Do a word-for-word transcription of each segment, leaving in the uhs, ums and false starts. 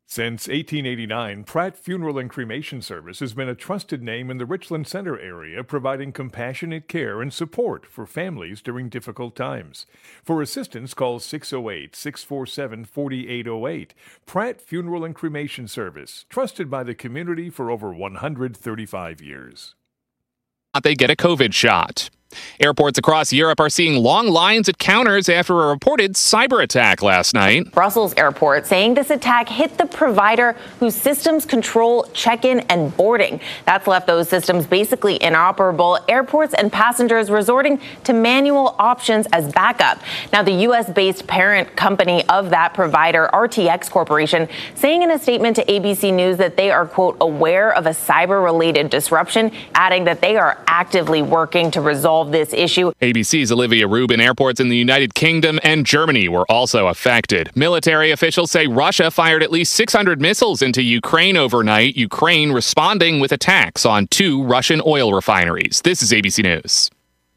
Since eighteen eighty-nine, Pratt Funeral and Cremation Service has been a trusted name in the Richland Center area, providing compassionate care and support for families during difficult times. For assistance, call six oh eight, six four seven, four eight oh eight. Pratt Funeral and Cremation Service, trusted by the community for over one hundred thirty-five years. They get a COVID shot. Airports across Europe are seeing long lines at counters after a reported cyber attack last night. Brussels Airport saying this attack hit the provider whose systems control check-in and boarding. That's left those systems basically inoperable. Airports and passengers resorting to manual options as backup. Now, the U S-based parent company of that provider, R T X Corporation, saying in a statement to A B C News that they are, quote, aware of a cyber-related disruption, adding that they are actively working to resolve this issue. A B C's Olivia Rubin. Airports in the United Kingdom and Germany were also affected. Military officials say Russia fired at least six hundred missiles into Ukraine overnight, Ukraine responding with attacks on two Russian oil refineries. This is A B C News.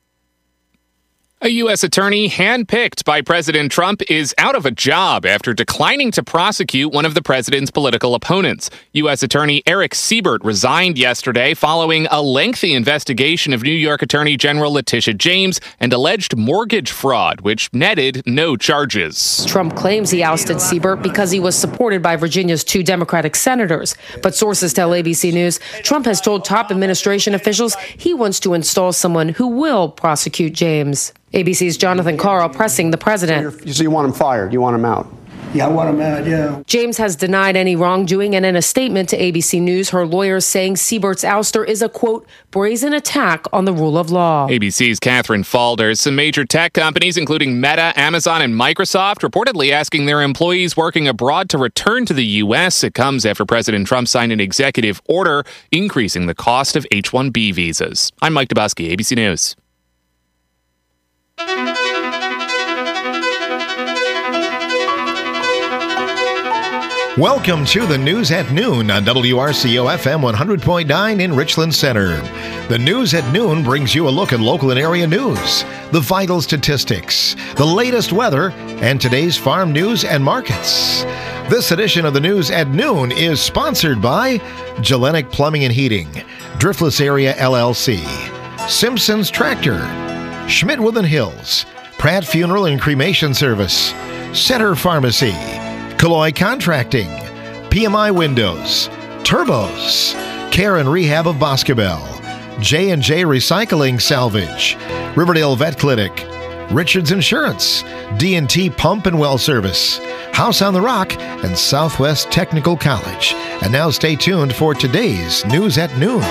A U S attorney handpicked by President Trump is out of a job after declining to prosecute one of the president's political opponents. U S Attorney Eric Siebert resigned yesterday following a lengthy investigation of New York Attorney General Letitia James and alleged mortgage fraud, which netted no charges. Trump claims he ousted Siebert because he was supported by Virginia's two Democratic senators. But sources tell A B C News Trump has told top administration officials he wants to install someone who will prosecute James. A B C's Jonathan Carl pressing the president. So you want him fired? You want him out? Yeah, I want him out, yeah. James has denied any wrongdoing, and in a statement to A B C News, her lawyers saying Siebert's ouster is a, quote, brazen attack on the rule of law. A B C's Catherine Falders. Some major tech companies, including Meta, Amazon, and Microsoft, reportedly asking their employees working abroad to return to the U S. It comes after President Trump signed an executive order increasing the cost of H one B visas. I'm Mike Dubusky, A B C News. Welcome to the News at Noon on W R C O F M one hundred point nine in Richland Center. The News at Noon brings you a look at local and area news, the vital statistics, the latest weather, and today's farm news and markets. This edition of the News at Noon is sponsored by Gellenic Plumbing and Heating, Driftless Area L L C, Simpson's Tractor, Schmidt Woodland Hills, Pratt Funeral and Cremation Service, Center Pharmacy, Calloy Contracting, P M I Windows, Turbos, Care and Rehab of Boscobel, J and J Recycling Salvage, Riverdale Vet Clinic, Richards Insurance, D and T Pump and Well Service, House on the Rock, and Southwest Technical College. And now stay tuned for today's News at Noon.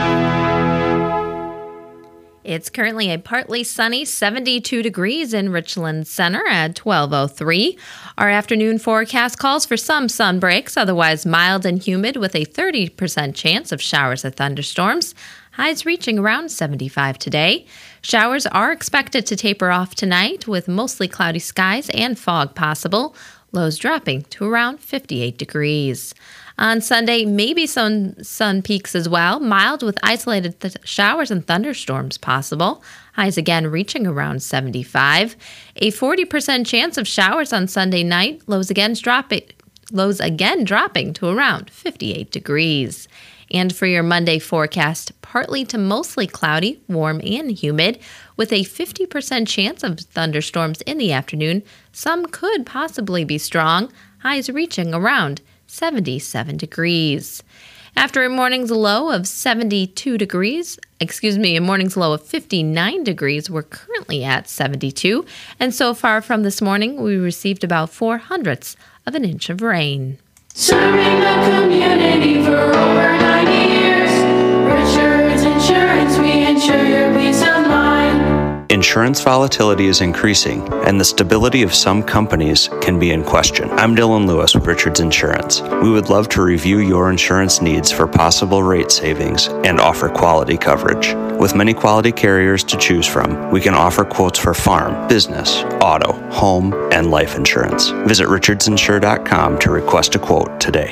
It's currently a partly sunny seventy-two degrees in Richland Center at twelve oh three. Our afternoon forecast calls for some sun breaks, otherwise mild and humid with a thirty percent chance of showers or thunderstorms. Highs reaching around seventy-five today. Showers are expected to taper off tonight with mostly cloudy skies and fog possible. Lows dropping to around fifty-eight degrees. On Sunday, maybe some sun peaks as well, mild with isolated th- showers and thunderstorms possible. Highs again reaching around seventy-five. A forty percent chance of showers on Sunday night, lows again dropping, lows again dropping to around fifty-eight degrees. And for your Monday forecast, partly to mostly cloudy, warm and humid, with a fifty percent chance of thunderstorms in the afternoon. Some could possibly be strong, highs reaching around seventy-seven degrees. After a morning's low of seventy-two degrees, excuse me, a morning's low of fifty-nine degrees, we're currently at seventy-two. And so far from this morning, we received about four hundredths of an inch of rain. Serving the community for over ninety years. Richards Insurance, we insure your peace of mind. Insurance volatility is increasing, and the stability of some companies can be in question. I'm Dylan Lewis with Richards Insurance. We would love to review your insurance needs for possible rate savings and offer quality coverage. With many quality carriers to choose from, we can offer quotes for farm, business, auto, home, and life insurance. Visit richards insure dot com to request a quote today.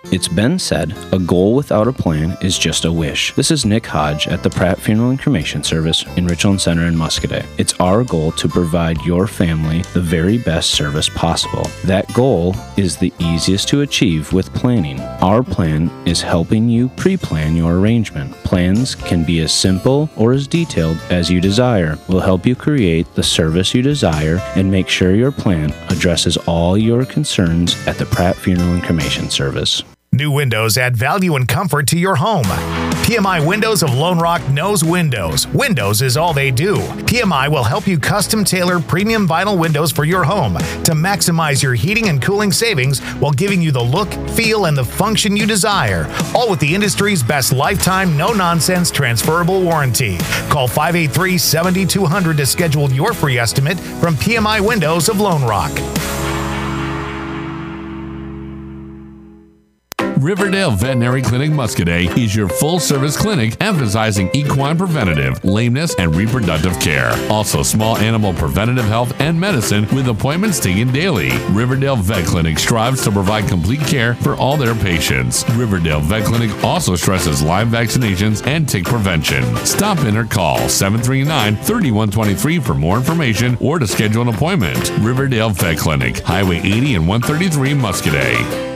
It's been said, a goal without a plan is just a wish. This is Nick Hodge at the Pratt Funeral and Cremation Service in Richland Center in Muscoda. It's our goal to provide your family the very best service possible. That goal is the easiest to achieve with planning. Our plan is helping you pre-plan your arrangement. Plans can be as simple or as detailed as you desire. We'll help you create the service you desire and make sure your plan addresses all your concerns at the Pratt Funeral and Cremation Service. New windows add value and comfort to your home. P M I Windows of Lone Rock knows windows. Windows is all they do. P M I will help you custom tailor premium vinyl windows for your home to maximize your heating and cooling savings while giving you the look, feel, and the function you desire. All with the industry's best lifetime, no-nonsense transferable warranty. Call five eight three, seven two zero zero to schedule your free estimate from P M I Windows of Lone Rock. Riverdale Veterinary Clinic Muscoda is your full-service clinic emphasizing equine preventative, lameness, and reproductive care. Also, small animal preventative health and medicine with appointments taken daily. Riverdale Vet Clinic strives to provide complete care for all their patients. Riverdale Vet Clinic also stresses Lyme vaccinations and tick prevention. Stop in or call seven three nine, three one two three for more information or to schedule an appointment. Riverdale Vet Clinic, Highway eighty and one thirty-three, Muscoda.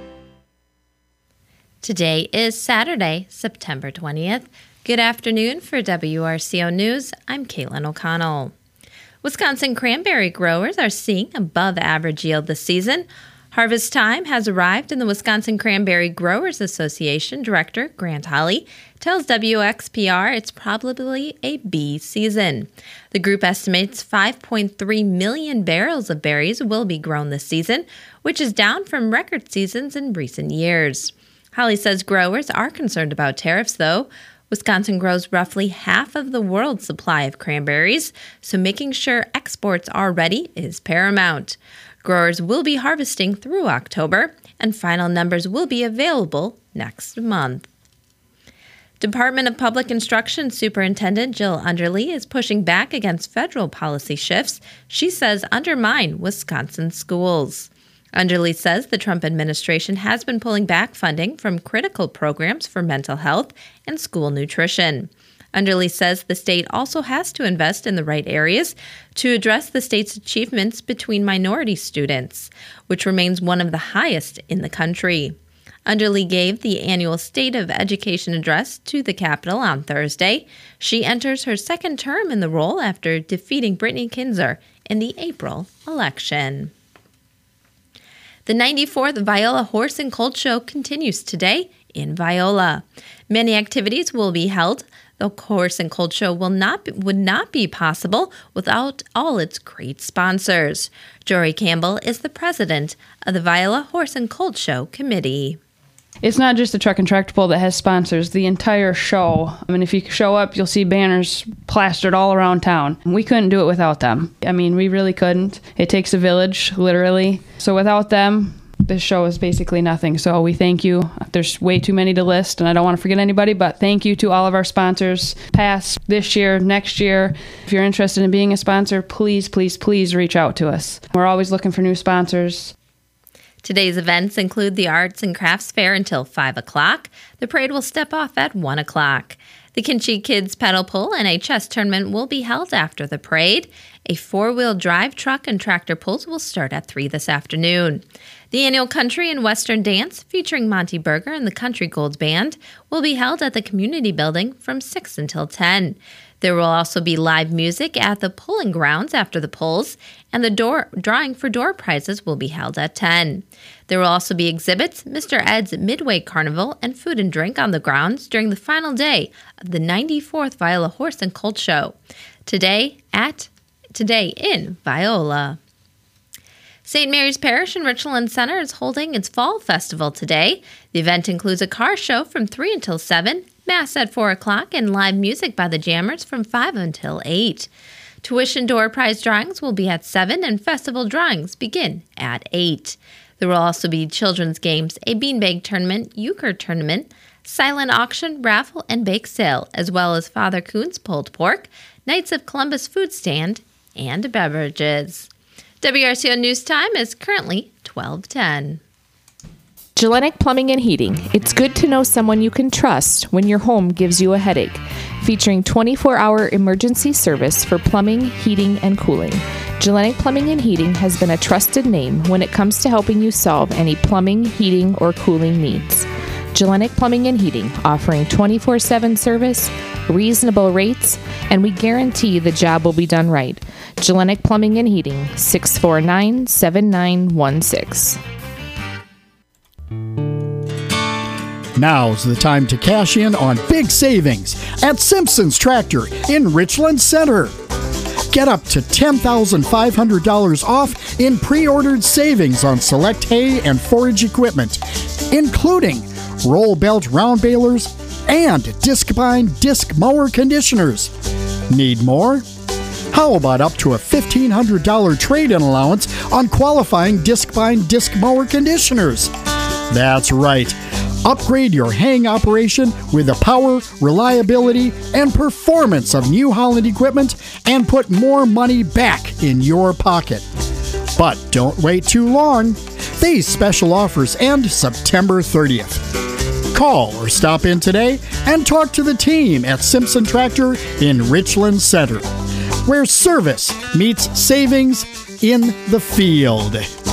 Today is Saturday, September twentieth. Good afternoon for W R C O News. I'm Caitlin O'Connell. Wisconsin cranberry growers are seeing above average yield this season. Harvest time has arrived, and the Wisconsin Cranberry Growers Association Director Grant Holly tells W X P R it's probably a B season. The group estimates five point three million barrels of berries will be grown this season, which is down from record seasons in recent years. Holly says growers are concerned about tariffs, though. Wisconsin grows roughly half of the world's supply of cranberries, so making sure exports are ready is paramount. Growers will be harvesting through October, and final numbers will be available next month. Department of Public Instruction Superintendent Jill Underly is pushing back against federal policy shifts she says undermine Wisconsin schools. Underly says the Trump administration has been pulling back funding from critical programs for mental health and school nutrition. Underly says the state also has to invest in the right areas to address the state's achievements between minority students, which remains one of the highest in the country. Underly gave the annual State of Education address to the Capitol on Thursday. She enters her second term in the role after defeating Brittany Kinzer in the April election. The ninety-fourth Viola Horse and Colt Show continues today in Viola. Many activities will be held. The Horse and Colt Show will not be, would not be possible without all its great sponsors. Jory Campbell is the president of the Viola Horse and Colt Show Committee. It's not just the Truck and Tractor Pull that has sponsors, the entire show. I mean, if you show up, you'll see banners plastered all around town. We couldn't do it without them. I mean, we really couldn't. It takes a village, literally. So without them, this show is basically nothing. So we thank you. There's way too many to list, and I don't want to forget anybody, but thank you to all of our sponsors, past, this year, next year. If you're interested in being a sponsor, please, please, please reach out to us. We're always looking for new sponsors. Today's events include the Arts and Crafts Fair until five o'clock. The parade will step off at one o'clock. The Kinchie Kids Pedal Pull and a chess tournament will be held after the parade. A four-wheel drive truck and tractor pulls will start at three this afternoon. The annual Country and Western Dance, featuring Monty Berger and the Country Gold Band, will be held at the Community Building from six until ten. There will also be live music at the Pulling Grounds after the pulls, and the door drawing for door prizes will be held at ten. There will also be exhibits, Mister Ed's Midway Carnival, and food and drink on the grounds during the final day of the ninety-fourth Viola Horse and Colt Show. Today at Today in Viola. Saint Mary's Parish in Richland Center is holding its Fall Festival today. The event includes a car show from three until seven, Mass at four o'clock, and live music by the Jammers from five until eight. Tuition door prize drawings will be at seven, and festival drawings begin at eight. There will also be children's games, a beanbag tournament, euchre tournament, silent auction, raffle, and bake sale, as well as Father Coon's pulled pork, Knights of Columbus food stand, and beverages. W R C O News Time is currently twelve ten. Gellenic Plumbing and Heating. It's good to know someone you can trust when your home gives you a headache. Featuring twenty-four hour emergency service for plumbing, heating, and cooling. Gellenic Plumbing and Heating has been a trusted name when it comes to helping you solve any plumbing, heating, or cooling needs. Gellenic Plumbing and Heating, offering twenty-four seven service, reasonable rates, and we guarantee the job will be done right. Gellenic Plumbing and Heating, six four nine, seven nine one six. Now's the time to cash in on big savings at Simpson's Tractor in Richland Center. Get up to ten thousand five hundred dollars off in pre-ordered savings on select hay and forage equipment, including roll belt round balers and disc-bind disc mower conditioners. Need more? How about up to a fifteen hundred dollars trade-in allowance on qualifying disc-bind disc mower conditioners? That's right. Upgrade your haying operation with the power, reliability, and performance of New Holland equipment and put more money back in your pocket. But don't wait too long. These special offers end September thirtieth. Call or stop in today and talk to the team at Simpson Tractor in Richland Center, where service meets savings in the field.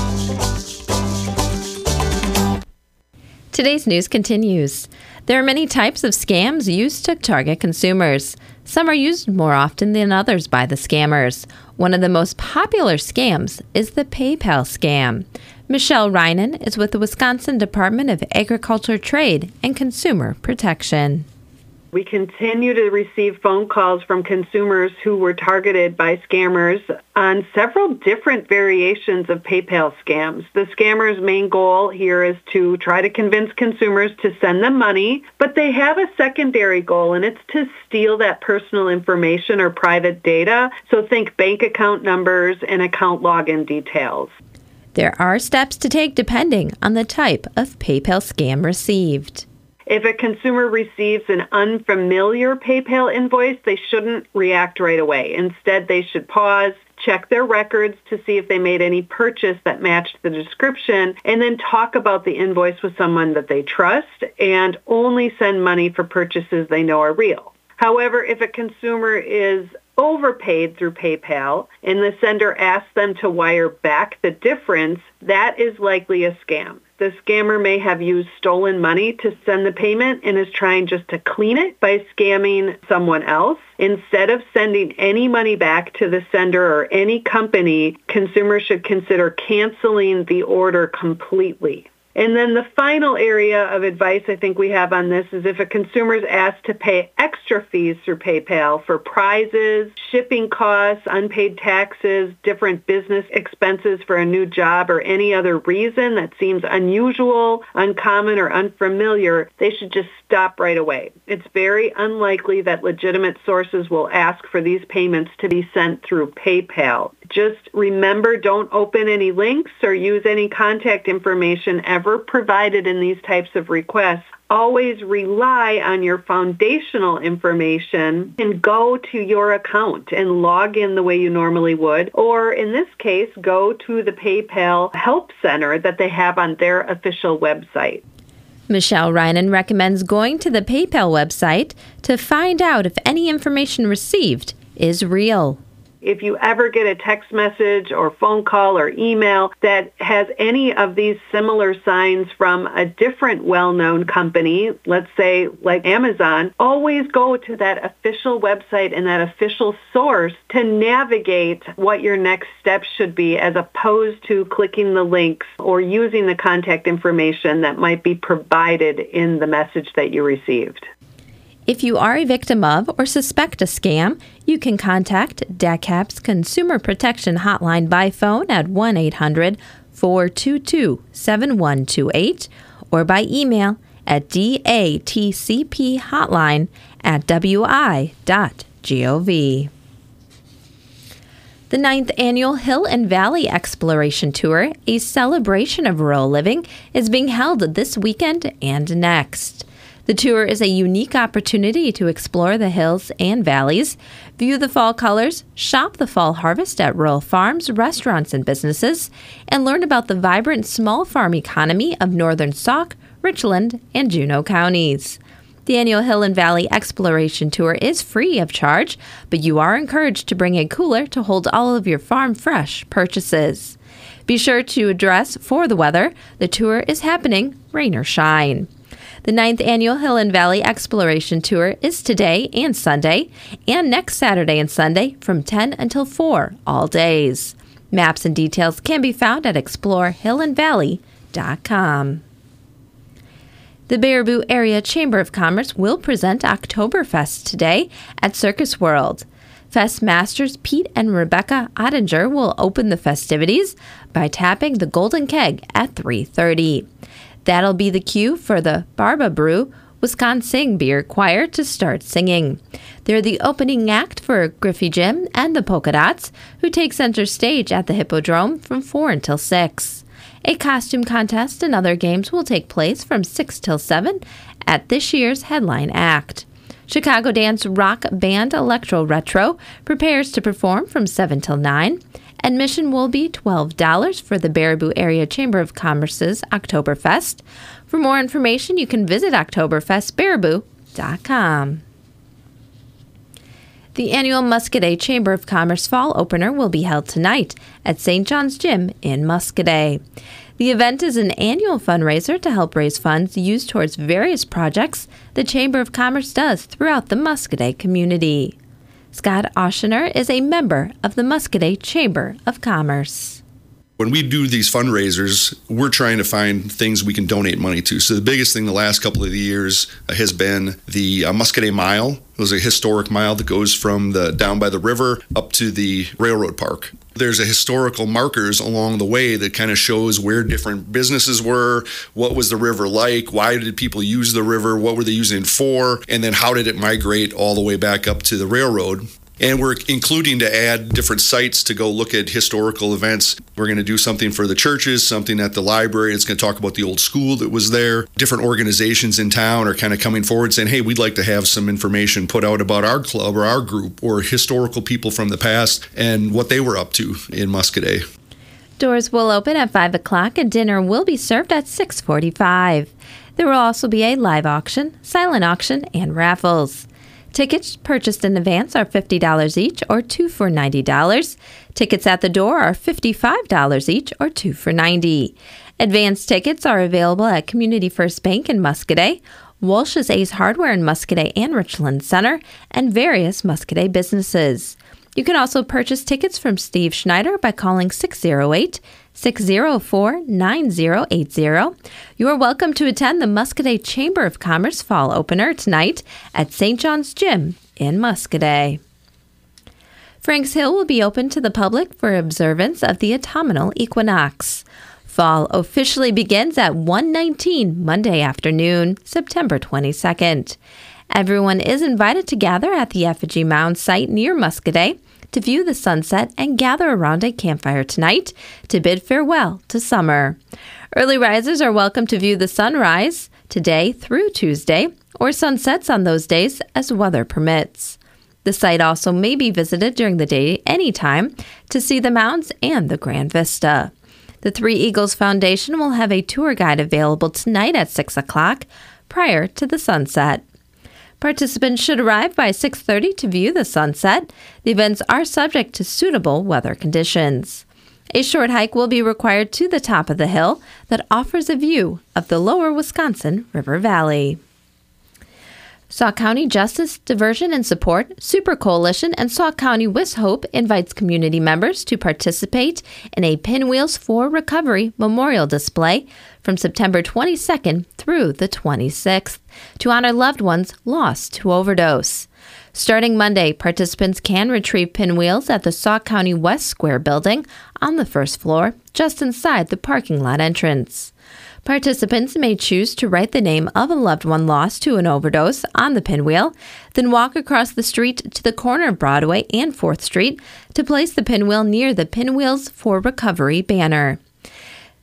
Today's news continues. There are many types of scams used to target consumers. Some are used more often than others by the scammers. One of the most popular scams is the PayPal scam. Michelle Reinen is with the Wisconsin Department of Agriculture, Trade, and Consumer Protection. We continue to receive phone calls from consumers who were targeted by scammers on several different variations of PayPal scams. The scammers' main goal here is to try to convince consumers to send them money, but they have a secondary goal, and it's to steal that personal information or private data. So think bank account numbers and account login details. There are steps to take depending on the type of PayPal scam received. If a consumer receives an unfamiliar PayPal invoice, they shouldn't react right away. Instead, they should pause, check their records to see if they made any purchase that matched the description, and then talk about the invoice with someone that they trust and only send money for purchases they know are real. However, if a consumer is overpaid through PayPal and the sender asks them to wire back the difference, that is likely a scam. The scammer may have used stolen money to send the payment and is trying just to clean it by scamming someone else. Instead of sending any money back to the sender or any company, consumers should consider canceling the order completely. And then the final area of advice I think we have on this is if a consumer is asked to pay extra fees through PayPal for prizes, shipping costs, unpaid taxes, different business expenses for a new job, or any other reason that seems unusual, uncommon, or unfamiliar, they should just stop right away. It's very unlikely that legitimate sources will ask for these payments to be sent through PayPal. Just remember, don't open any links or use any contact information ever provided in these types of requests. Always rely on your foundational information and go to your account and log in the way you normally would. Or in this case, go to the PayPal Help Center that they have on their official website. Michelle Reinen recommends going to the PayPal website to find out if any information received is real. If you ever get a text message or phone call or email that has any of these similar signs from a different well-known company, let's say like Amazon, always go to that official website and that official source to navigate what your next steps should be, as opposed to clicking the links or using the contact information that might be provided in the message that you received. If you are a victim of or suspect a scam, you can contact D A C A P's Consumer Protection Hotline by phone at one eight hundred, four two two, seven one two eight or by email at datcphotline at wi dot gov. The ninth Annual Hill and Valley Exploration Tour, a celebration of rural living, is being held this weekend and next. The tour is a unique opportunity to explore the hills and valleys, view the fall colors, shop the fall harvest at rural farms, restaurants, and businesses, and learn about the vibrant small farm economy of northern Sauk, Richland, and Juneau counties. The annual Hill and Valley Exploration Tour is free of charge, but you are encouraged to bring a cooler to hold all of your farm fresh purchases. Be sure to address for the weather. The tour is happening, rain or shine. The ninth Annual Hill and Valley Exploration Tour is today and Sunday, and next Saturday and Sunday from ten until four, all days. Maps and details can be found at explore hill and valley dot com. The Baraboo Area Chamber of Commerce will present Oktoberfest today at Circus World. Fest masters Pete and Rebecca Ottinger will open the festivities by tapping the Golden Keg at three thirty. That'll be the cue for the Barba Brew Wisconsin Beer Choir to start singing. They're the opening act for Griffey Jim and the Polka Dots, who take center stage at the Hippodrome from four until six. A costume contest and other games will take place from six till seven at this year's headline act. Chicago dance rock band Electro Retro prepares to perform from seven till nine. Admission will be twelve dollars for the Baraboo Area Chamber of Commerce's Oktoberfest. For more information, you can visit oktoberfest baraboo dot com. The annual Muscoda Chamber of Commerce Fall Opener will be held tonight at Saint John's Gym in Muscoda. The event is an annual fundraiser to help raise funds used towards various projects the Chamber of Commerce does throughout the Muscoda community. Scott Oshiner is a member of the Muscoda Chamber of Commerce. When we do these fundraisers, we're trying to find things we can donate money to. So the biggest thing the last couple of years has been the uh, Muscoda Mile. It was a historic mile that goes from the down by the river up to the railroad park. There's a historical markers along the way that kind of shows where different businesses were, what was the river like, why did people use the river, what were they using it for, and then how did it migrate all the way back up to the railroad. And we're including to add different sites to go look at historical events. We're going to do something for the churches, something at the library. It's going to talk about the old school that was there. Different organizations in town are kind of coming forward saying, hey, we'd like to have some information put out about our club or our group or historical people from the past and what they were up to in Muscoda. Doors will open at five o'clock and dinner will be served at six forty-five. There will also be a live auction, silent auction, and raffles. Tickets purchased in advance are fifty dollars each or two for ninety dollars. Tickets at the door are fifty-five dollars each or two for ninety dollars. Advance tickets are available at Community First Bank in Muscoda, Walsh's Ace Hardware in Muscoda and Richland Center, and various Muscoda businesses. You can also purchase tickets from Steve Schneider by calling six oh eight, six oh four, nine oh eight oh. You are welcome to attend the Muscoda Chamber of Commerce Fall Opener tonight at Saint John's Gym in Muscoda. Franks Hill will be open to the public for observance of the autumnal equinox. Fall officially begins at one nineteen Monday afternoon, September twenty-second. Everyone is invited to gather at the Effigy Mound site near Muscoda to view the sunset and gather around a campfire tonight to bid farewell to summer. Early risers are welcome to view the sunrise today through Tuesday or sunsets on those days as weather permits. The site also may be visited during the day anytime to see the mounds and the grand vista. The Three Eagles Foundation will have a tour guide available tonight at six o'clock prior to the sunset. Participants should arrive by six thirty to view the sunset. The events are subject to suitable weather conditions. A short hike will be required to the top of the hill that offers a view of the lower Wisconsin River Valley. Sauk County Justice, Diversion and Support, Super Coalition, and Sauk County Wishope invites community members to participate in a Pinwheels for Recovery memorial display from September twenty-second through the twenty-sixth to honor loved ones lost to overdose. Starting Monday, participants can retrieve pinwheels at the Sauk County West Square building on the first floor, just inside the parking lot entrance. Participants may choose to write the name of a loved one lost to an overdose on the pinwheel, then walk across the street to the corner of Broadway and fourth Street to place the pinwheel near the Pinwheels for Recovery banner.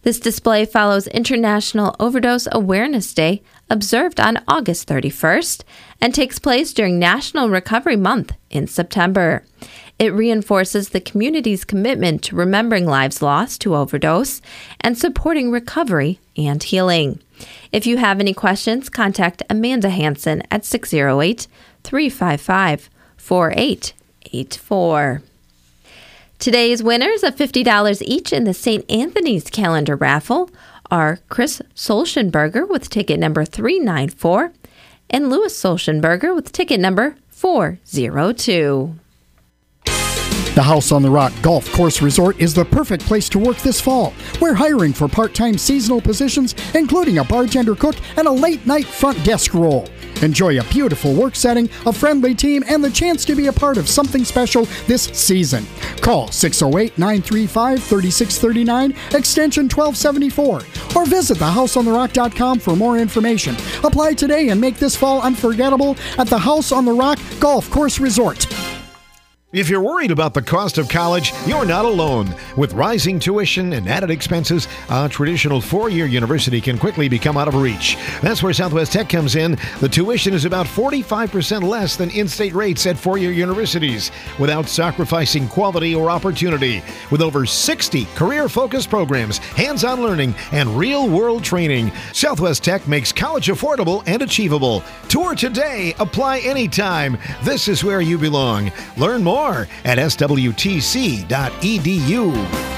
This display follows International Overdose Awareness Day, observed on August thirty-first, and takes place during National Recovery Month in September. It reinforces the community's commitment to remembering lives lost to overdose and supporting recovery and healing. If you have any questions, contact Amanda Hansen at six oh eight, three five five, four eight eight four. Today's winners of fifty dollars each in the Saint Anthony's calendar raffle are Chris Solschenberger with ticket number three nine four and Louis Solschenberger with ticket number four oh two. The House on the Rock Golf Course Resort is the perfect place to work this fall. We're hiring for part-time seasonal positions, including a bartender cook and a late-night front desk role. Enjoy a beautiful work setting, a friendly team, and the chance to be a part of something special this season. Call six oh eight, nine three five, three six three nine, extension twelve seventy-four, or visit the house on the rock dot com for more information. Apply today and make this fall unforgettable at the House on the Rock Golf Course Resort. If you're worried about the cost of college, you're not alone. With rising tuition and added expenses, a traditional four-year university can quickly become out of reach. That's where Southwest Tech comes in. The tuition is about forty-five percent less than in-state rates at four-year universities, without sacrificing quality or opportunity. With over sixty career-focused programs, hands-on learning, and real-world training, Southwest Tech makes college affordable and achievable. Tour today. Apply anytime. This is where you belong. Learn more at S W T C dot E D U.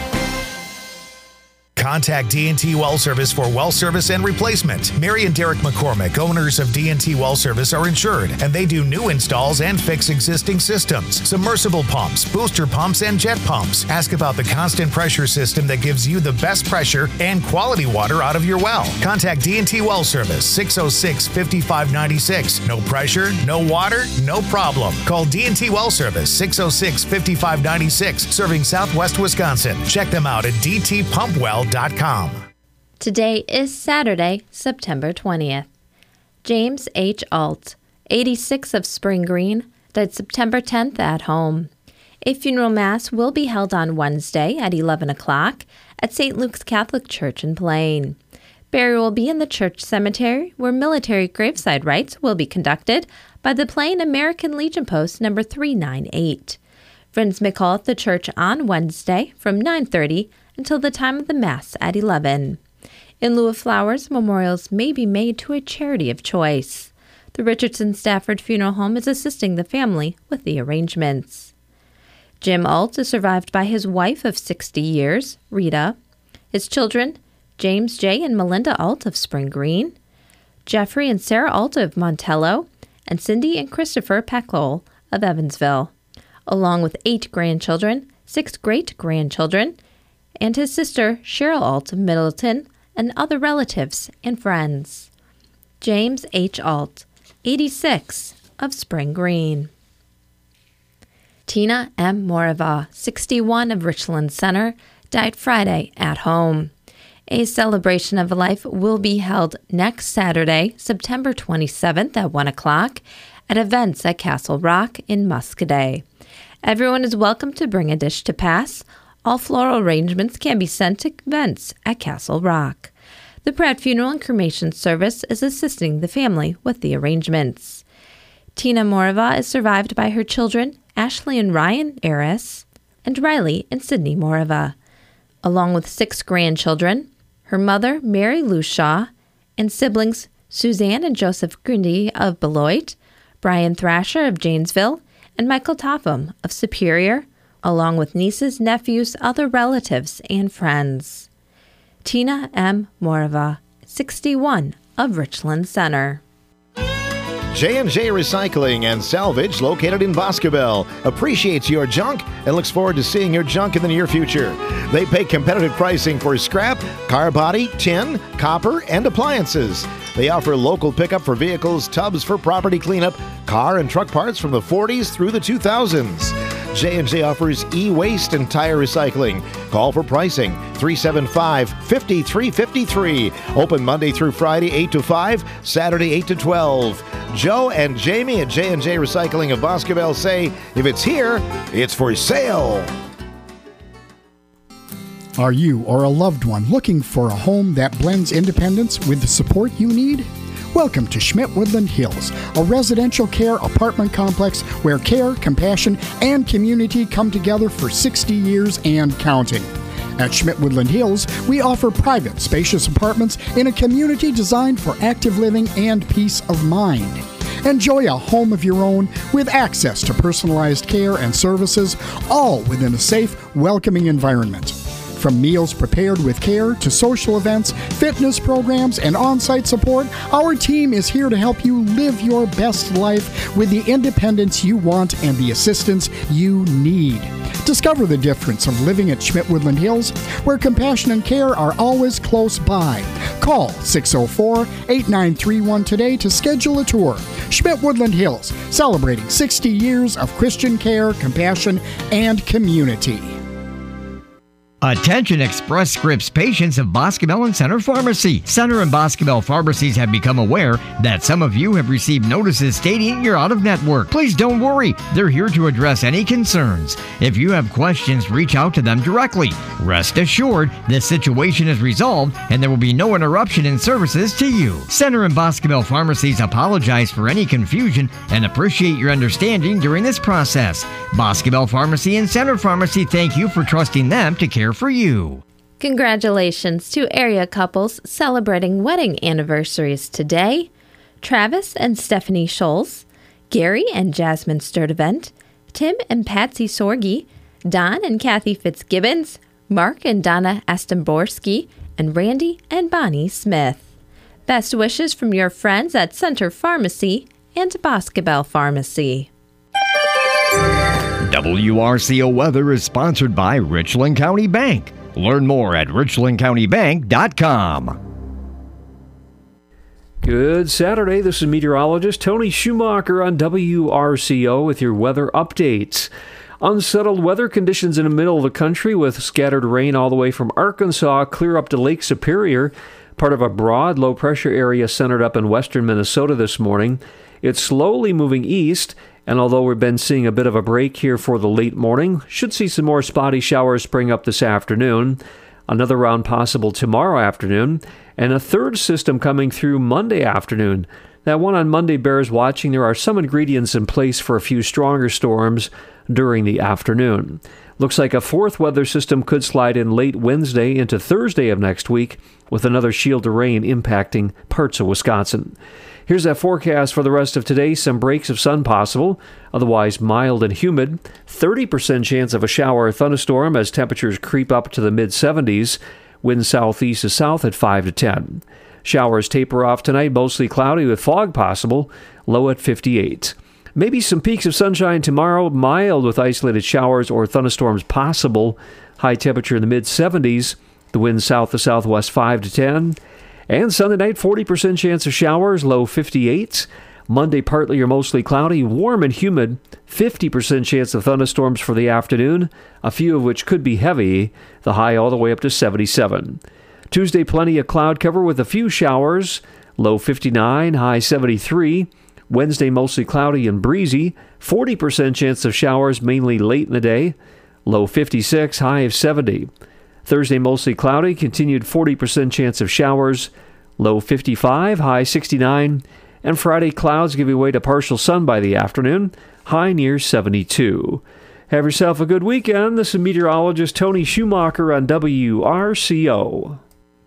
Contact D and T Well Service for well service and replacement. Mary and Derek McCormick, owners of D and T Well Service, are insured, and they do new installs and fix existing systems, submersible pumps, booster pumps, and jet pumps. Ask about the constant pressure system that gives you the best pressure and quality water out of your well. Contact D and T Well Service, six oh six, five five nine six. No pressure, no water, no problem. Call D and T Well Service, six oh six, five five nine six, serving Southwest Wisconsin. Check them out at d t pump well dot com. Today is Saturday, September twentieth. James H. Alt, eighty-six of Spring Green, died September tenth at home. A funeral mass will be held on Wednesday at eleven o'clock at Saint Luke's Catholic Church in Plain. Burial will be in the church cemetery, where military graveside rites will be conducted by the Plain American Legion Post number three ninety-eight. Friends may call at the church on Wednesday from nine thirty until the time of the Mass at eleven. In lieu of flowers, memorials may be made to a charity of choice. The Richardson Stafford Funeral Home is assisting the family with the arrangements. Jim Alt is survived by his wife of sixty years, Rita, his children, James J. and Melinda Alt of Spring Green, Jeffrey and Sarah Alt of Montello, and Cindy and Christopher Peckhole of Evansville, along with eight grandchildren, six great-grandchildren, and his sister Cheryl Alt of Middleton, and other relatives and friends. James H. Alt, eighty-six of Spring Green. Tina M. Morava, sixty-one of Richland Center, died Friday at home. A celebration of life will be held next Saturday, September twenty-seventh at one o'clock at events at Castle Rock in Muscadet. Everyone is welcome to bring a dish to pass. All floral arrangements can be sent to events at Castle Rock. The Pratt Funeral and Cremation Service is assisting the family with the arrangements. Tina Morava is survived by her children, Ashley and Ryan Aris, and Riley and Sydney Morava, along with six grandchildren, her mother, Mary Lou Shaw, and siblings Suzanne and Joseph Grundy of Beloit, Brian Thrasher of Janesville, and Michael Topham of Superior, along with nieces, nephews, other relatives, and friends. Tina M. Morava, sixty-one of Richland Center. J and J Recycling and Salvage, located in Boscobel, appreciates your junk and looks forward to seeing your junk in the near future. They pay competitive pricing for scrap, car body, tin, copper, and appliances. They offer local pickup for vehicles, tubs for property cleanup, car and truck parts from the forties through the two thousands. J and J offers e-waste and tire recycling. Call for pricing, three seven five, five three five three. Open Monday through Friday, eight to five, Saturday, eight to twelve. Joe and Jamie at J and J Recycling of Boscobel say, if it's here, it's for sale. Are you or a loved one looking for a home that blends independence with the support you need? Welcome to Schmidt Woodland Hills, a residential care apartment complex where care, compassion, and community come together for sixty years and counting. At Schmidt Woodland Hills, we offer private, spacious apartments in a community designed for active living and peace of mind. Enjoy a home of your own with access to personalized care and services, all within a safe, welcoming environment. From meals prepared with care to social events, fitness programs, and on-site support, our team is here to help you live your best life with the independence you want and the assistance you need. Discover the difference of living at Schmidt Woodland Hills, where compassion and care are always close by. Call six oh four, eight nine three one today to schedule a tour. Schmidt Woodland Hills, celebrating sixty years of Christian care, compassion, and community. Attention Express Scripts patients of Boscobel and Center Pharmacy. Center and Boscobel pharmacies have become aware that some of you have received notices stating you're out of network. Please don't worry. They're here to address any concerns. If you have questions, reach out to them directly. Rest assured, this situation is resolved and there will be no interruption in services to you. Center and Boscobel pharmacies apologize for any confusion and appreciate your understanding during this process. Boscobel Pharmacy and Center Pharmacy thank you for trusting them to care for you. Congratulations to area couples celebrating wedding anniversaries today. Travis and Stephanie Scholes, Gary and Jasmine Sturdivant, Tim and Patsy Sorgi, Don and Kathy Fitzgibbons, Mark and Donna Astomborski, and Randy and Bonnie Smith. Best wishes from your friends at Center Pharmacy and Boscobel Pharmacy. W R C O Weather is sponsored by Richland County Bank. Learn more at richland county bank dot com. Good Saturday. This is meteorologist Tony Schumacher on W R C O with your weather updates. Unsettled weather conditions in the middle of the country with scattered rain all the way from Arkansas clear up to Lake Superior, part of a broad low-pressure area centered up in western Minnesota this morning. It's slowly moving east, and although we've been seeing a bit of a break here for the late morning, should see some more spotty showers spring up this afternoon. Another round possible tomorrow afternoon, and a third system coming through Monday afternoon. That one on Monday bears watching. There are some ingredients in place for a few stronger storms during the afternoon. Looks like a fourth weather system could slide in late Wednesday into Thursday of next week, with another shield of rain impacting parts of Wisconsin. Here's that forecast for the rest of today. Some breaks of sun possible, otherwise mild and humid. thirty percent chance of a shower or thunderstorm as temperatures creep up to the mid seventies. Wind southeast to south at five to ten. Showers taper off tonight, mostly cloudy with fog possible, low at fifty-eight. Maybe some peaks of sunshine tomorrow, mild with isolated showers or thunderstorms possible. High temperature in the mid seventies. The wind south to southwest five to ten. And Sunday night, forty percent chance of showers, low fifty-eight. Monday, partly or mostly cloudy, warm and humid, fifty percent chance of thunderstorms for the afternoon, a few of which could be heavy, the high all the way up to seventy-seven. Tuesday, plenty of cloud cover with a few showers, low fifty-nine, high seventy-three. Wednesday, mostly cloudy and breezy, forty percent chance of showers, mainly late in the day, low fifty-six, high of seventy. Thursday, mostly cloudy, continued forty percent chance of showers, low fifty-five, high sixty-nine. And Friday, clouds giving way to partial sun by the afternoon, high near seventy-two. Have yourself a good weekend. This is meteorologist Tony Schumacher on W R C O.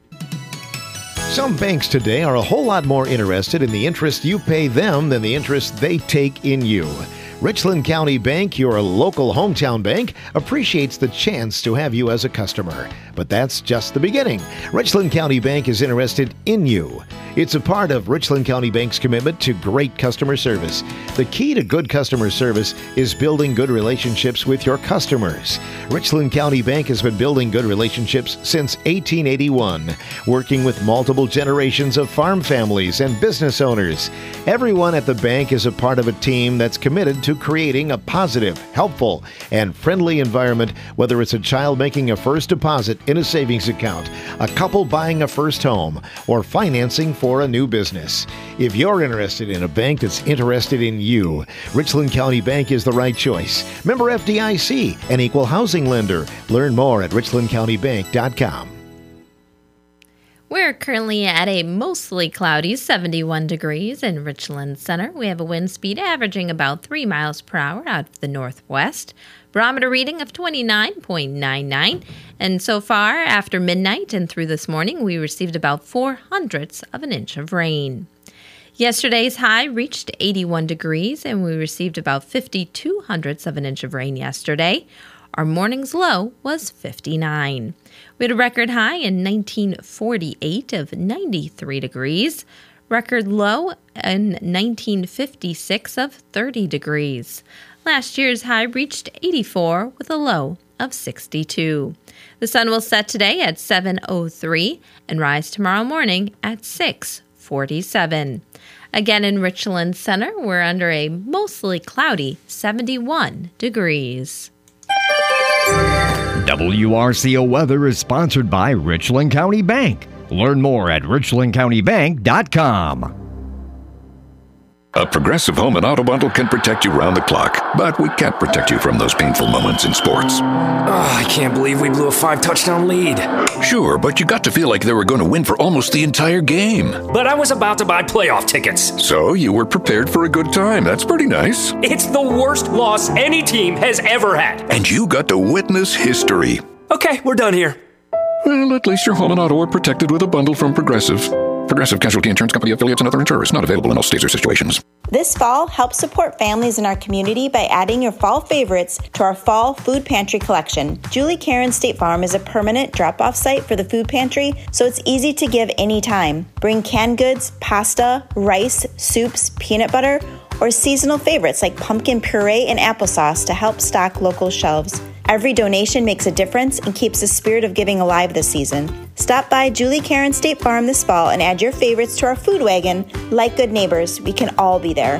Some banks today are a whole lot more interested in the interest you pay them than the interest they take in you. Richland County Bank, your local hometown bank, appreciates the chance to have you as a customer. But that's just the beginning. Richland County Bank is interested in you. It's a part of Richland County Bank's commitment to great customer service. The key to good customer service is building good relationships with your customers. Richland County Bank has been building good relationships since eighteen eighty-one, working with multiple generations of farm families and business owners. Everyone at the bank is a part of a team that's committed to creating a positive, helpful, and friendly environment, whether it's a child making a first deposit in a savings account, a couple buying a first home, or financing for for a new business. If you're interested in a bank that's interested in you, Richland County Bank is the right choice. Member F D I C, an equal housing lender. Learn more at richland county bank dot com. We're currently at a mostly cloudy seventy-one degrees in Richland Center. We have a wind speed averaging about three miles per hour out of the northwest. Barometer reading of twenty-nine point nine nine. And so far, after midnight and through this morning, we received about four hundredths of an inch of rain. Yesterday's high reached eighty-one degrees, and we received about fifty-two hundredths of an inch of rain yesterday. Our morning's low was fifty-nine. We had a record high in nineteen forty-eight of ninety-three degrees. Record low in nineteen fifty-six of thirty degrees. Last year's high reached eighty-four with a low of sixty-two. The sun will set today at seven oh three and rise tomorrow morning at six forty-seven. Again in Richland Center, we're under a mostly cloudy seventy-one degrees. W R C O Weather is sponsored by Richland County Bank. Learn more at richland county bank dot com. A Progressive Home and Auto Bundle can protect you round the clock, but we can't protect you from those painful moments in sports. Oh, I can't believe we blew a five-touchdown lead. Sure, but you got to feel like they were going to win for almost the entire game. But I was about to buy playoff tickets. So you were prepared for a good time. That's pretty nice. It's the worst loss any team has ever had. And you got to witness history. Okay, we're done here. Well, at least your home and auto are protected with a bundle from Progressive. Progressive Casualty Insurance Company affiliates and other insurers. Not available in all states or situations. This fall, help support families in our community by adding your fall favorites to our fall food pantry collection. Julie Karen State Farm is a permanent drop-off site for the food pantry, so it's easy to give anytime. Bring canned goods, pasta, rice, soups, peanut butter, or seasonal favorites like pumpkin puree and applesauce to help stock local shelves. Every donation makes a difference and keeps the spirit of giving alive this season. Stop by Julie Karen State Farm this fall and add your favorites to our food wagon. Like good neighbors, we can all be there.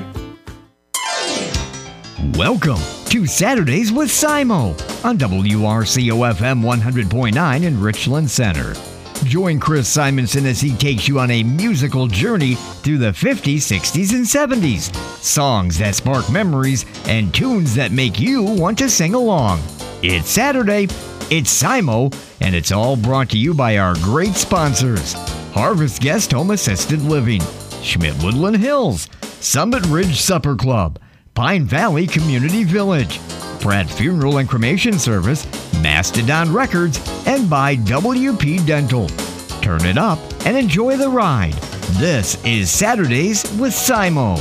Welcome to Saturdays with Simo on W R C O F M one hundred point nine in Richland Center. Join Chris Simonson as he takes you on a musical journey through the fifties, sixties, and seventies. Songs that spark memories and tunes that make you want to sing along. It's Saturday, it's Simo, and it's all brought to you by our great sponsors. Harvest Guest Home Assisted Living, Schmidt Woodland Hills, Summit Ridge Supper Club, Pine Valley Community Village, Pratt Funeral and Cremation Service, Mastodon Records, and by W P Dental. Turn it up and enjoy the ride. This is Saturdays with Simo.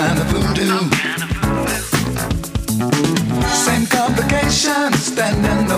Same complications, standing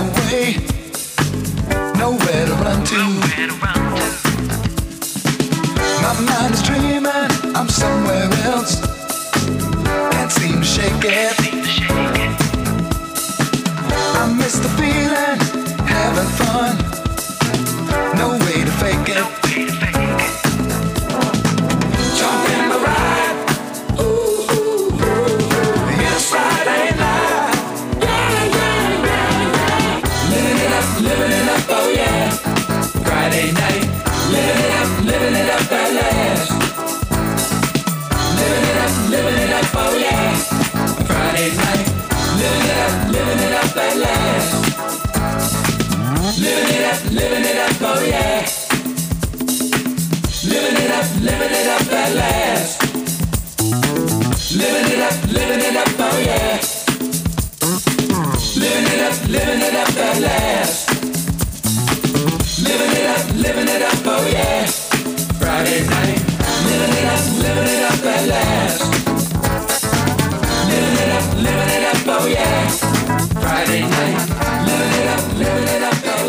up at last. Living it up, living it up, oh yeah. Friday night. Living it up, living it up at last. Living it up, living it up, oh yeah. Friday night. Living it up, living it up at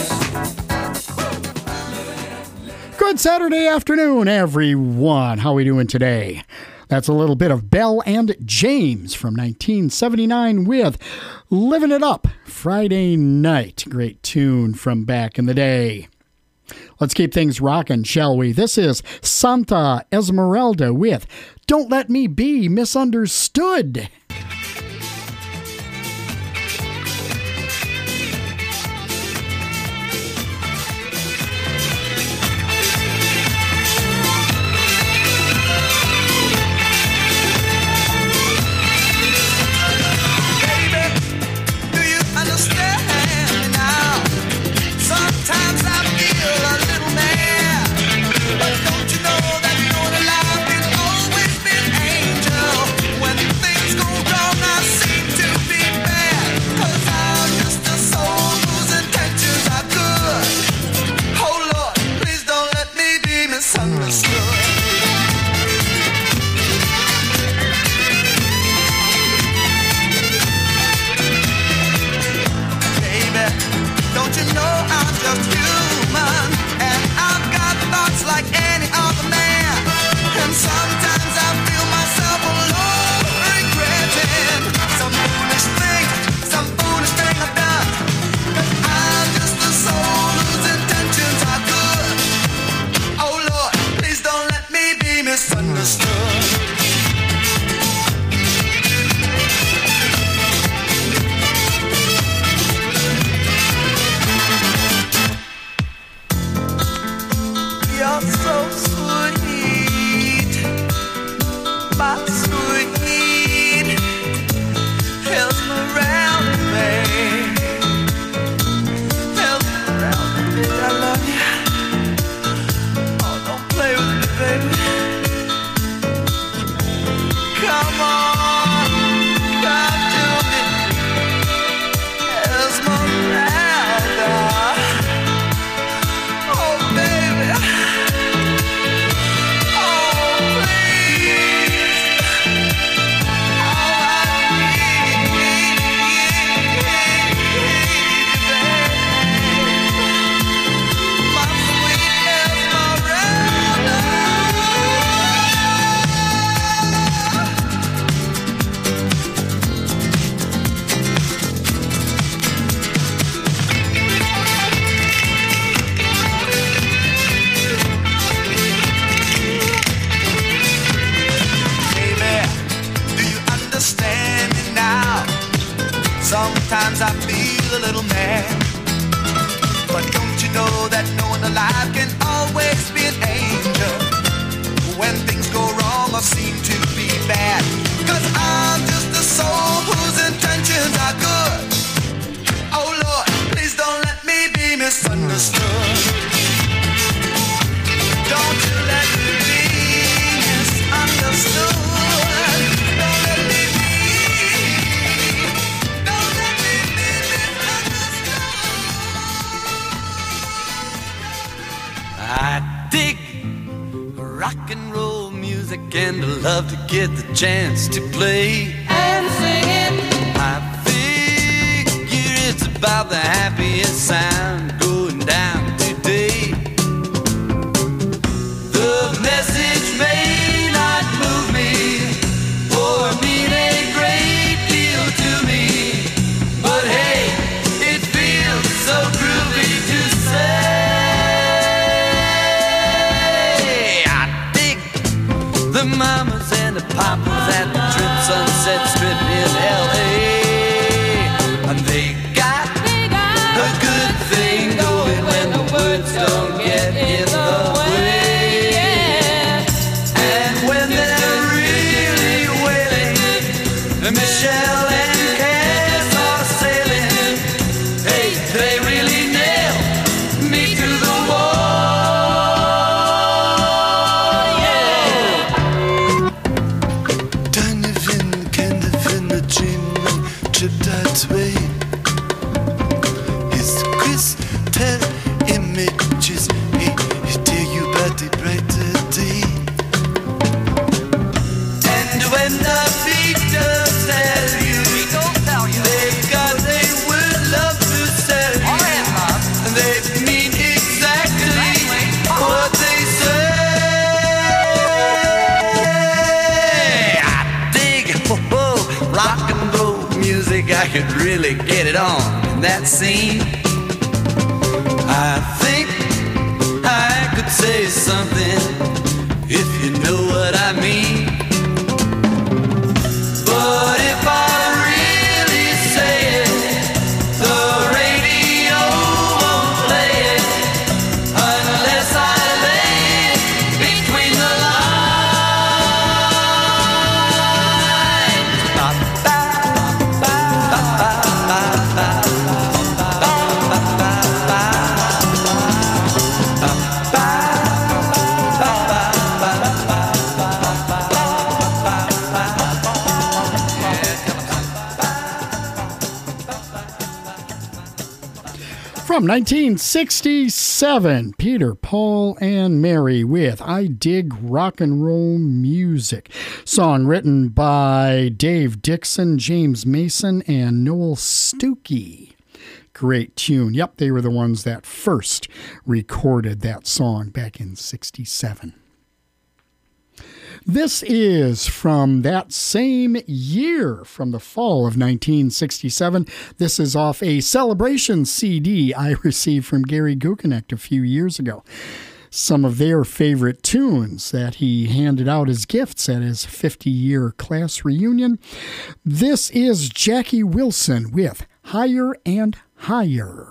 last. Good Saturday afternoon, everyone. How are we doing today? That's a little bit of Bell and James from nineteen seventy-nine with Living It Up, Friday Night. Great tune from back in the day. Let's keep things rocking, shall we? This is Santa Esmeralda with Don't Let Me Be Misunderstood. Sometimes I feel a little mad, but don't you know that no one alive can always be an angel? When things go wrong or seem to be bad, 'cause I'm just a soul whose intentions are good. Oh Lord, please don't let me be misunderstood. Don't you let me be misunderstood. Don't let me be. Don't let me be misunderstood. I dig rock and roll music and I love to get the chance to play and sing it. I figure it's about the happiest sound going down today. The message may not move me or mean a great deal to me, but hey, it feels so groovy to say. I dig the mamas and the papas at the Trip Sunset Strip in L A, and they got, they got a good thing going when the words don't get in the way. Yeah. And when they're really wailing, Michelle and Cass are sailing. Hey, they really nail me to the wall. Yeah. Deine Wind, kenne Winne, Jim, Chip That's Way. could really get it on in that scene. I think I could say something if you know what I mean. But if I really say it, the radio won't play it unless I lay it between the lines. Ba, ba, ba, ba, ba, ba, ba, ba, ba, ba, ba. From nineteen sixty-seven, Peter, Paul, and Mary with I Dig Rock and Roll Music. Song written by Dave Dixon, James Mason, and Noel Stookie. Great tune. Yep, they were the ones that first recorded that song back in sixty-seven. This is from that same year, from the fall of nineteen sixty-seven. This is off a Celebration C D I received from Gary Gukenecht a few years ago. Some of their favorite tunes that he handed out as gifts at his fifty-year class reunion. This is Jackie Wilson with Higher and Higher.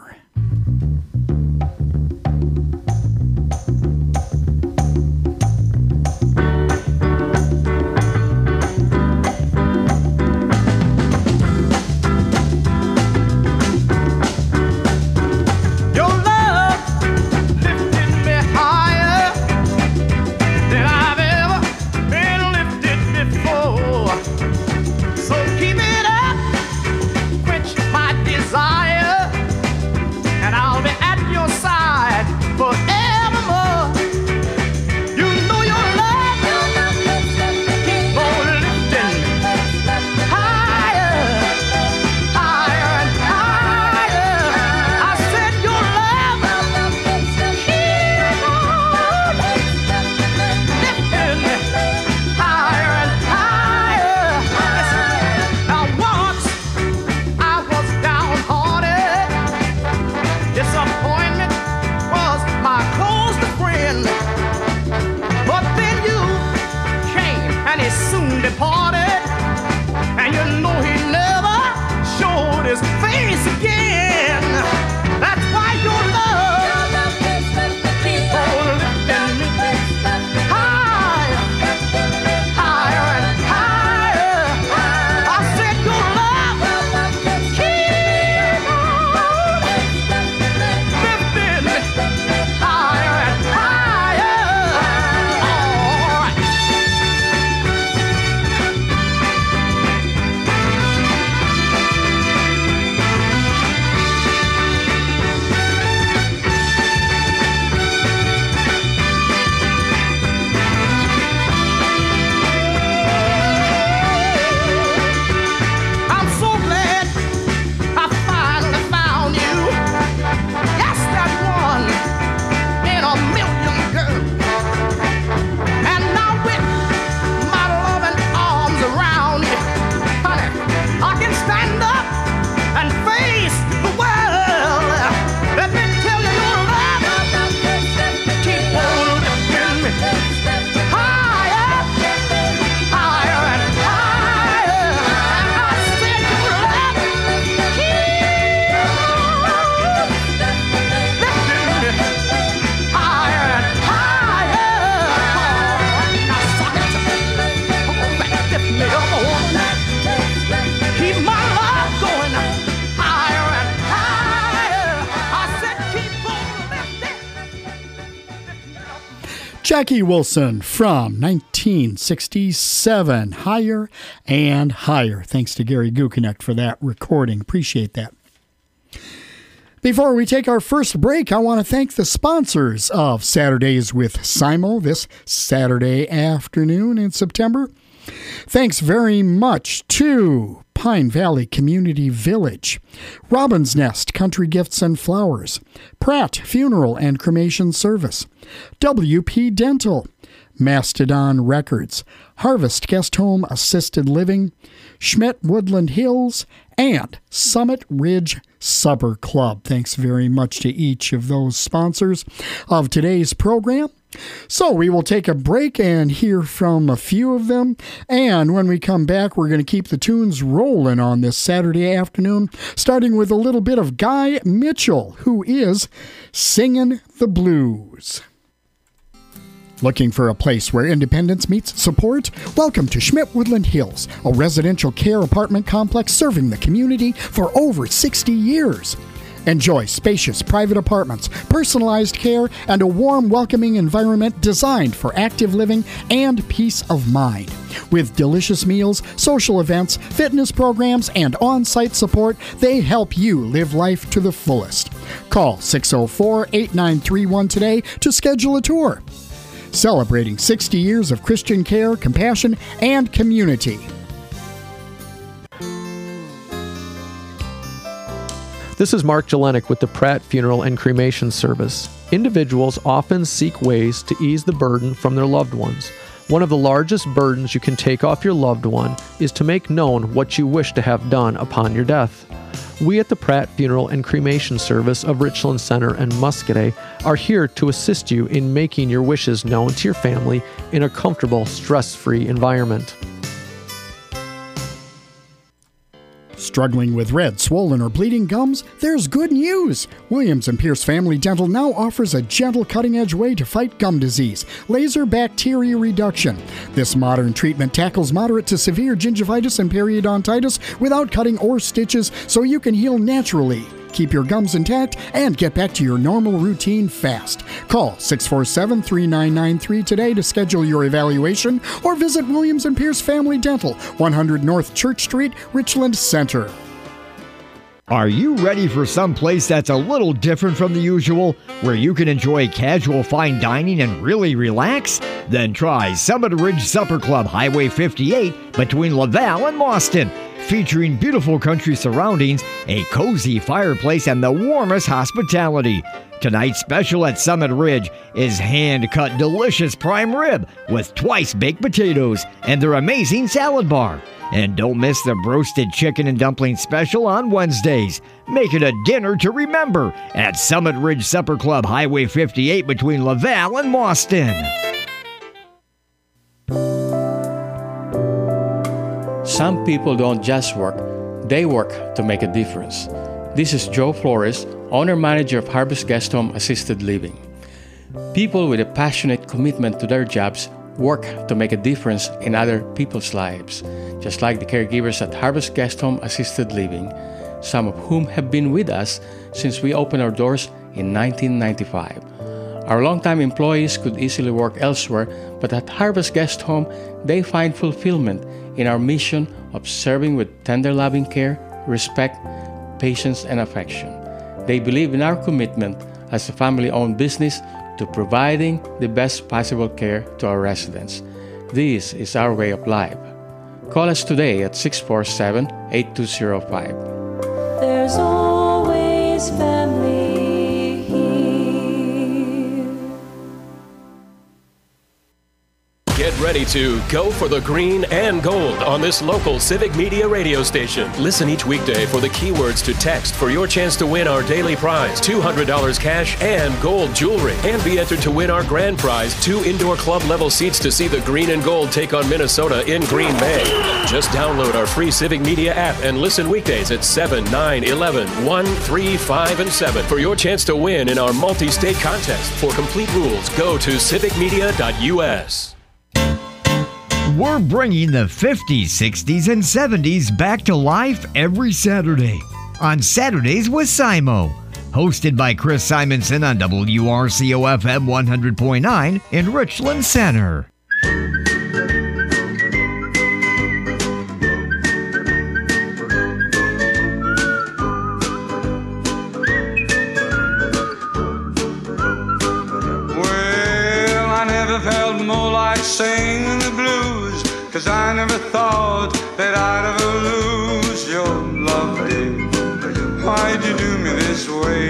Jackie Wilson from nineteen sixty-seven, Higher and Higher. Thanks to Gary Gukenecht for that recording. Appreciate that. Before we take our first break, I want to thank the sponsors of Saturdays with Simo this Saturday afternoon in September. Thanks very much to Pine Valley Community Village, Robin's Nest Country Gifts and Flowers, Pratt Funeral and Cremation Service, W P Dental, Mastodon Records, Harvest Guest Home Assisted Living, Schmidt Woodland Hills, and Summit Ridge Supper Club. Thanks very much to each of those sponsors of today's program. So we will take a break and hear from a few of them. And when we come back, we're going to keep the tunes rolling on this Saturday afternoon, starting with a little bit of Guy Mitchell, who is Singin' the Blues. Looking for a place where independence meets support? Welcome to Schmidt Woodland Hills, a residential care apartment complex serving the community for over sixty years. Enjoy spacious private apartments, personalized care, and a warm, welcoming environment designed for active living and peace of mind. With delicious meals, social events, fitness programs, and on-site support, they help you live life to the fullest. Call six oh four, eight nine three one today to schedule a tour. Celebrating sixty years of Christian care, compassion, and community. This is Mark Jelenik with the Pratt Funeral and Cremation Service. Individuals often seek ways to ease the burden from their loved ones. One of the largest burdens you can take off your loved one is to make known what you wish to have done upon your death. We at the Pratt Funeral and Cremation Service of Richland Center and Muscadet are here to assist you in making your wishes known to your family in a comfortable, stress-free environment. Struggling with red, swollen, or bleeding gums? There's good news! Williams and Pierce Family Dental now offers a gentle, cutting-edge way to fight gum disease, laser bacteria reduction. This modern treatment tackles moderate to severe gingivitis and periodontitis without cutting or stitches, so you can heal naturally. Keep your gums intact and get back to your normal routine fast. Call six four seven, three nine nine three today to schedule your evaluation or visit Williams and Pierce Family Dental, one hundred North Church Street, Richland Center. Are you ready for some place that's a little different from the usual, where you can enjoy casual fine dining and really relax? Then try Summit Ridge Supper Club, Highway fifty-eight, between Laval and Boston. Featuring beautiful country surroundings, a cozy fireplace, and the warmest hospitality. Tonight's special at Summit Ridge is hand-cut delicious prime rib with twice baked potatoes and their amazing salad bar. And don't miss the roasted chicken and dumpling special on Wednesdays. Make it a dinner to remember at Summit Ridge Supper Club, Highway fifty-eight, between Laval and Boston. Some people don't just work, they work to make a difference. This is Joe Flores, owner-manager of Harvest Guest Home Assisted Living. People with a passionate commitment to their jobs work to make a difference in other people's lives, just like the caregivers at Harvest Guest Home Assisted Living, some of whom have been with us since we opened our doors in nineteen ninety-five. Our longtime employees could easily work elsewhere, but at Harvest Guest Home, they find fulfillment in our mission of serving with tender loving care, respect, patience, and affection. They believe in our commitment as a family-owned business to providing the best possible care to our residents. This is our way of life. Call us today at six four seven, eight two zero five. There's always family here. Get ready to go for the green and gold on this local Civic Media radio station. Listen each weekday for the keywords to text for your chance to win our daily prize, two hundred dollars cash and gold jewelry. And be entered to win our grand prize, two indoor club level seats to see the green and gold take on Minnesota in Green Bay. Just download our free Civic Media app and listen weekdays at seven, nine, eleven, one, three, five, and seven for your chance to win in our multi-state contest. For complete rules, go to civic media dot u s. We're bringing the fifties, sixties, and seventies back to life every Saturday on Saturdays with Simo. Hosted by Chris Simonson on W R C O F M one hundred point nine in Richland Center. Well, I never felt more like singing the blues 'cause I never thought that I'd ever lose your love, dear. Why'd you do me this way?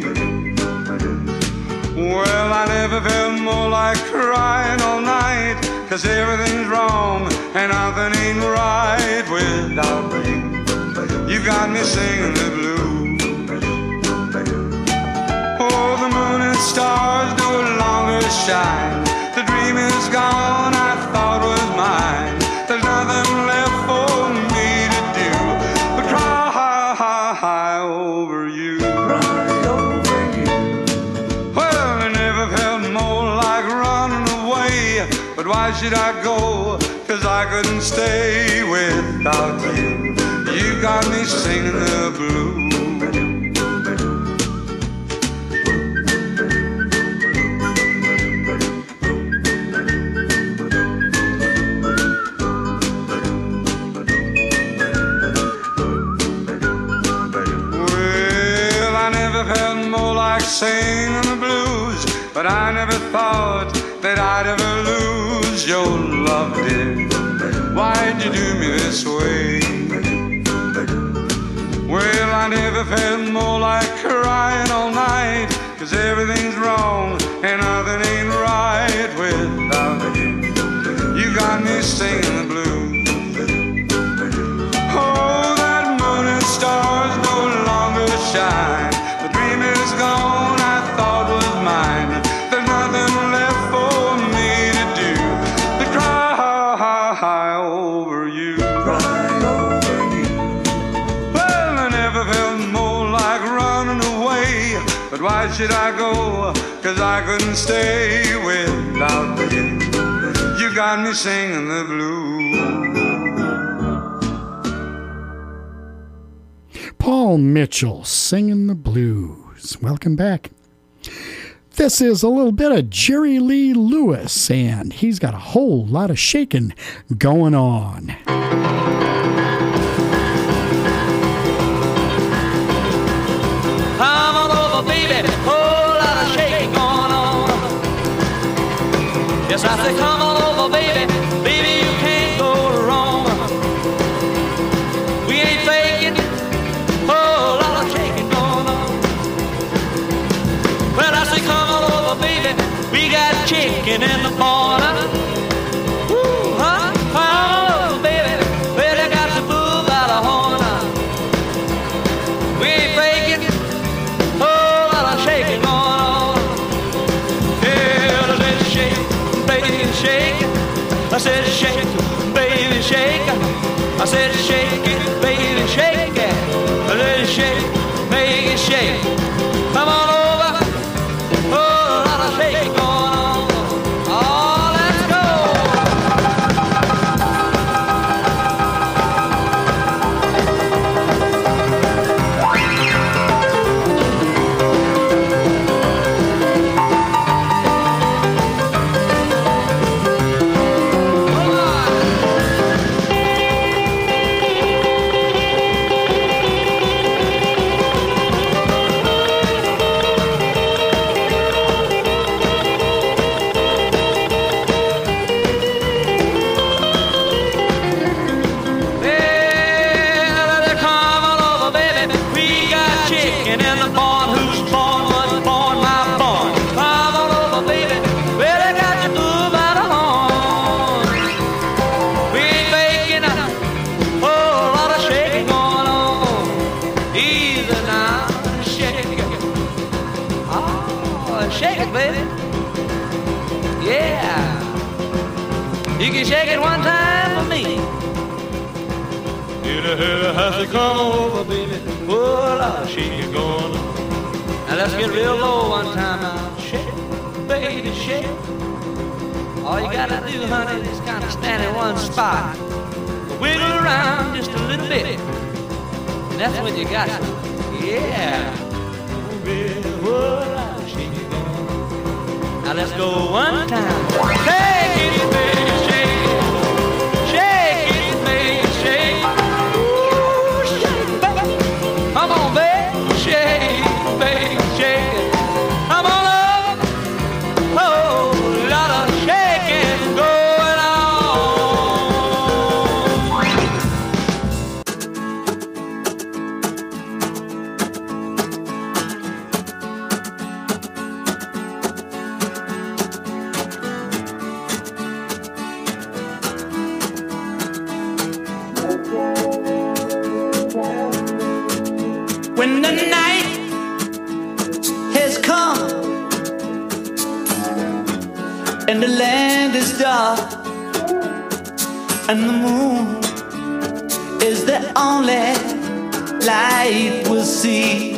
Well, I never felt more like crying all night, 'cause everything's wrong and nothing ain't right without you. You got me singing the blues. Oh, the moon and stars no longer shine. The dream is gone I thought was mine. There's nothing left for me to do but cry over you. Cry over you. Well, I never felt more like running away, but why should I go? 'Cause I couldn't stay without you. You got me singing the blues. Singing the blues, but I never thought that I'd ever lose your love, dear. Why'd you do me this way? Well, I never felt more like crying all night, 'cause everything's wrong and nothing ain't right without you. You got me singing the blues. Oh, that moon and stars no longer shine. The dream is gone I thought was mine. There's nothing left for me to do but cry over you. Cry over you. Well, I never felt more like running away, but why should I go? 'Cause I couldn't stay without you. You got me singing the blues. Paul Mitchell singing the blues. Welcome back. This is a little bit of Jerry Lee Lewis, and he's got a whole lot of shaking going on. Come on over, baby, whole lot of shaking going on. Yes, I say come on over, baby, baby, you can't go wrong. We ain't faking, whole lot of shaking going on. Well, I say come on over, baby, we got chicken in the corner. Woo, huh? Come on over, baby, well, they got the bull by the horn. We ain't faking, whole lot of shaking going on. Yeah, let's shake, baby, shake it. I said shake, baby, shake it. I said shake it, baby, shake it. Let's shake, make it shake. Come on over, whole lot of shaking going on. Oh, let's go. You can shake it one time for me. You know how to come over, baby. Well, I'll shake it going on. Now let's get real low one time now. Shake, baby, shake. All you gotta do, honey, is kind of stand in one spot. Wiggle around just a little bit. And that's when you got it. Yeah. Well, I'll shake it going on. Now let's go one time. Take it, baby, shake it. Shake it, baby, shake it. Ooh, shake it, baby. Come on, baby, shake it, baby, shake it. Come on up. Oh, lot of shaking going on. and the land is dark, and the moon is the only light we'll see.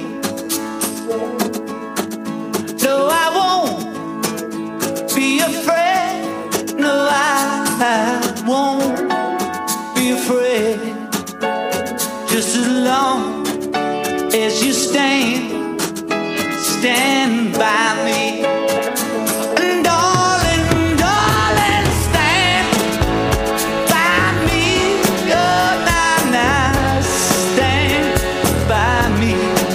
No, I won't be afraid. No, I won't be afraid. Just as long as you stand, stand by me. And darling, darling, stand by me. Oh, now, now, stand by me.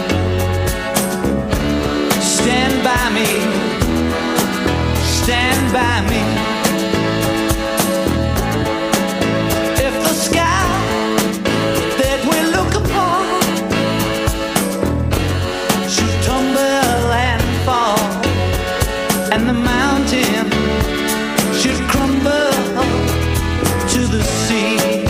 Stand by me. Stand by me. If the sky that we look upon should tumble and fall, and the mountain should crumble to the sea,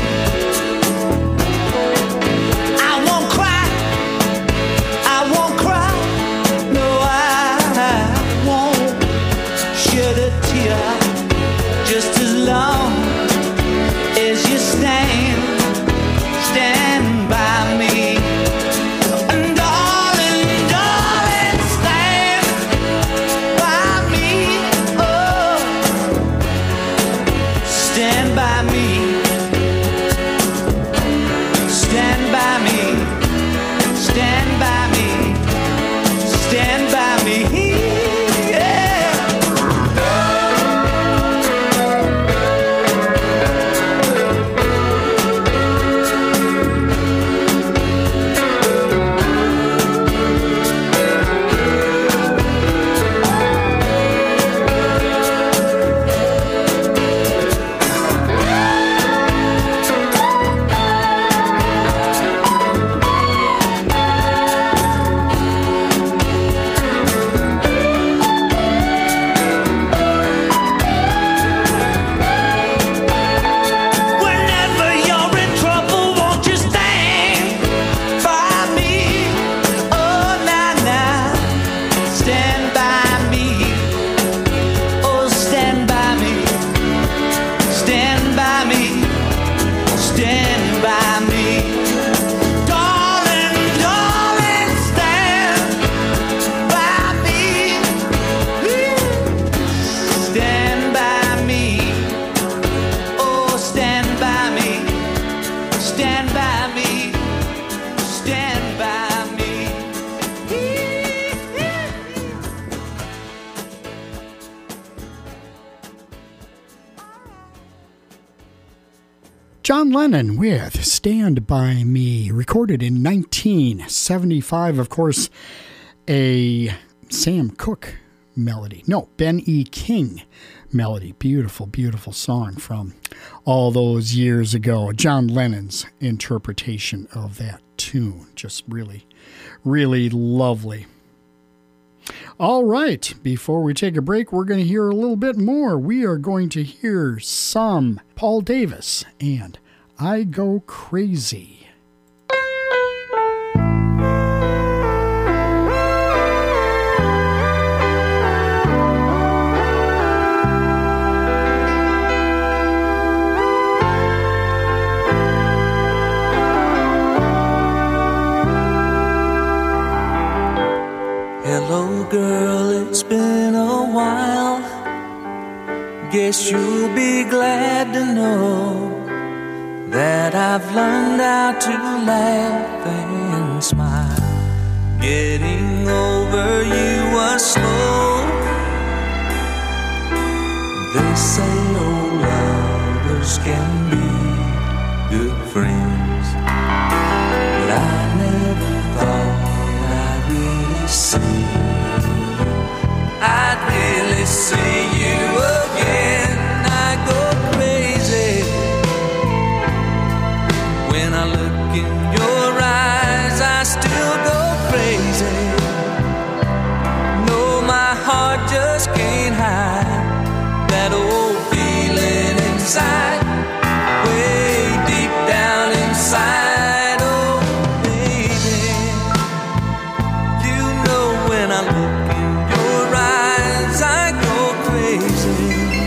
I won't cry, I won't cry, no, I won't shed a tear, just as long as you stand, stand by me. And darling, darling, stand by me. Oh, stand by me. Stand by me. Stand by me. Stand by me. Yeah. Whenever you're in trouble, won't you stand by me? Oh, now, now, stand by me. Oh, stand by me. Stand by me. Stand by me. Darling, darling, stand by me. Stand by me. Oh, stand by me. Stand by me. Stand by me. John Lennon with Stand By Me, recorded in nineteen seventy-five. Of course, a Sam Cooke melody. No, Ben E. King melody. Beautiful, beautiful song from all those years ago. John Lennon's interpretation of that tune. Just really, really lovely. All right, before we take a break, we're going to hear a little bit more. We are going to hear some Paul Davis and I Go Crazy. Hello, girl, it's been a while. Guess you'll be glad to know that I've learned how to laugh and smile. Getting over you was slow. They say old lovers can be good friends, but I never thought I'd really see, I'd really see you again. I go crazy when I look in your eyes. I still go crazy. No, my heart just can't hide that old feeling inside, way deep down inside. Oh, baby, you know when I look in your eyes, I go crazy.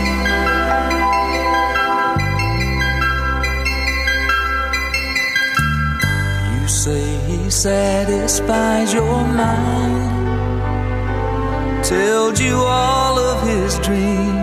satisfies your mind, tells you all of his dreams.